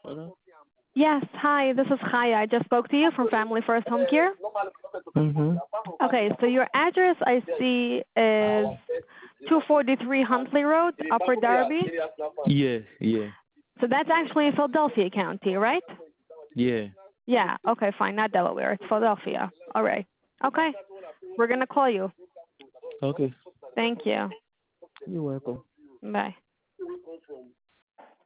Hello? Yes, hi, this is Chaya. I just spoke to you from Family First Home Care. Mm-hmm. Okay, so your address I see is 243 Huntley Road, Upper Darby. Yeah, yeah, So that's actually in Philadelphia County, right? yeah. Yeah, okay, fine, not Delaware. It's Philadelphia. All right. Okay, we're going to call you. Okay. Thank you. You're welcome. Bye.